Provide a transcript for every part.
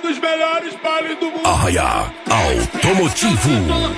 dos melhores bailes do mundo. Arraiá Automotivo.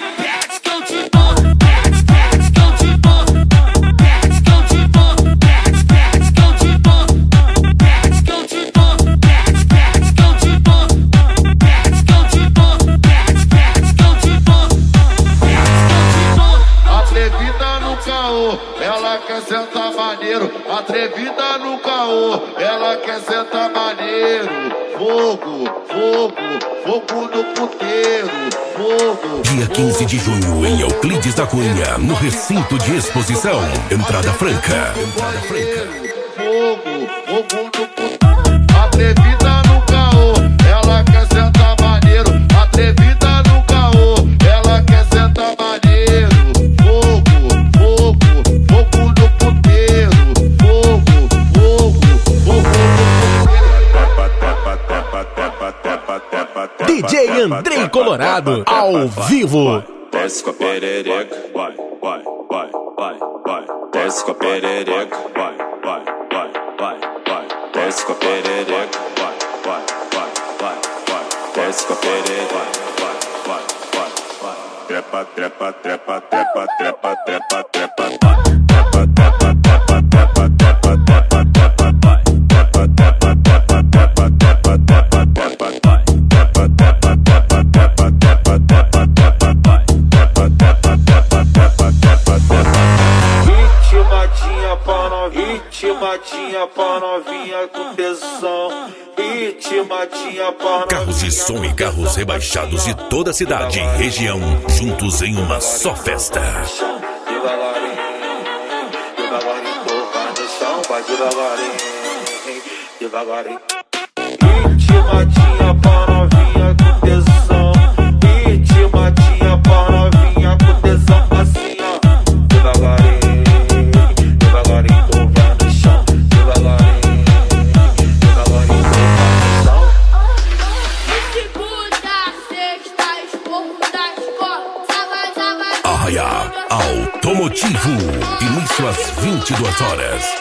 Atrevida no caô, ela quer sentar maneiro. Atrevida no caô, ela quer sentar maneiro. Fogo, fogo, fogo no puteiro. Fogo. Dia 15 de junho em Euclides da Cunha, no recinto de exposição. Entrada franca. Entrada franca. Fogo, fogo no puteiro. Atrevida no caô, ela quer sentar maneiro. Atrevida no caô, ela quer sentar maneiro. Fogo, fogo, fogo no puteiro. Fogo, fogo, fogo no puteiro. DJ Andrei Colorado, ao vivo. Desce com a perereca, vai, vai, vai, vai, vai. Desce com a perereca, vai, vai, vai, vai, vai. Desce com a perereca, vai, vai, vai, vai, vai. Desce com a perereca, vai, vai, vai, vai. Trepa, trepa, trepa, trepa, trepa, trepa, trepa, vai. Trepa, trepa, trepa, trepa, trepa, trepa, trepa, vai. Trepa, trepa, trepa, trepa, trepa, trepa, trepa, vai. Trepa, trepa, trepa, trepa, trepa, trepa, trepa, vai. Trepa, trepa, trepa, trepa, trepa, trepa. Ritmadinha pra novinha, ritmadinha pra novinha com tesão. Ritmadinha pra novinha. Carros de som e carros rebaixados de toda a cidade e região, juntos em uma só festa. Devagarinho, devagarinho, toca no chão, vai devagarinho, devagarinho. Ritmadinha pra novinha com tesão. Ritmadinha pra novinha com tesão, assim ó. Devagarinho, devagarinho, toca no chão, devagarinho, devagarinho, toca no chão. Segunda, sexta, esporro da escola. Sábado, Arraiá Automotivo. Início às 22 horas.